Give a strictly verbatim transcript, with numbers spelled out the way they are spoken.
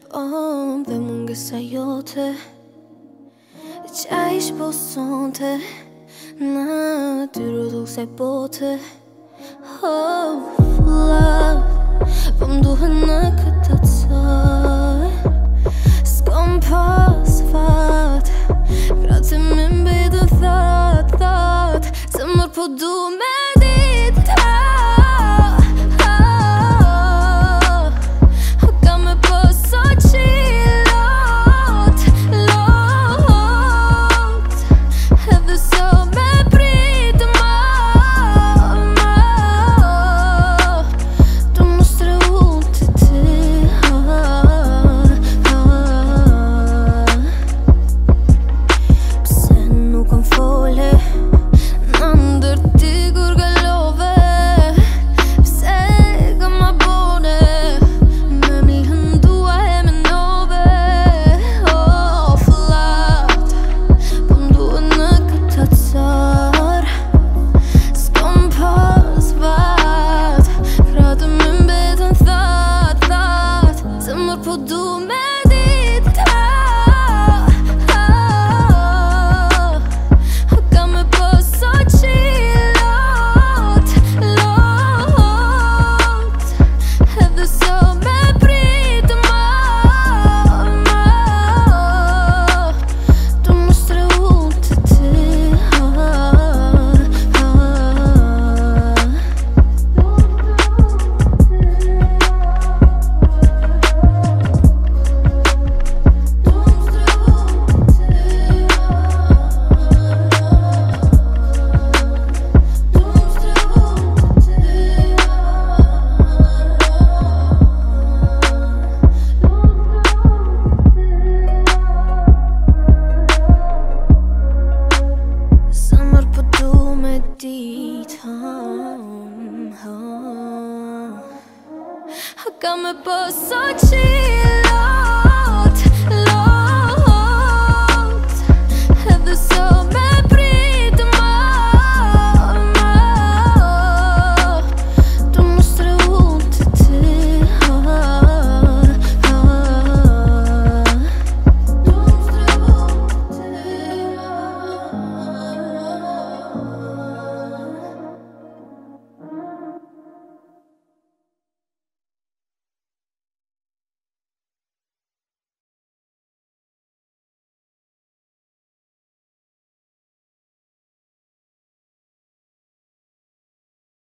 om dhe mungesa jote qa ish po sonte natyrë duk se bote. Oh, love, po m'duhet në këtë caj, s'kom pas fat, krati me mbetën that, that, zemër po du me dit, ah, ah, ka me pëso qilot, lot, edhe so me prit ma, ma, du më strehu të ti, ah, ah. Pse nuk kom fole në ndër ti kur galove, pse ka ma bone me mi lëndua e me nove. Oh, flat, po m'duhet në këtë car, s'kom pas vat, kratë me mbetën that, that, zemër po du me dit, ah, ah, ka me pëso qilot, lot, edhe so me prit ma, ma, du më strehu të ti, ah, ah. Zemër po du me dit, ah, ah, ka me pëso qilot.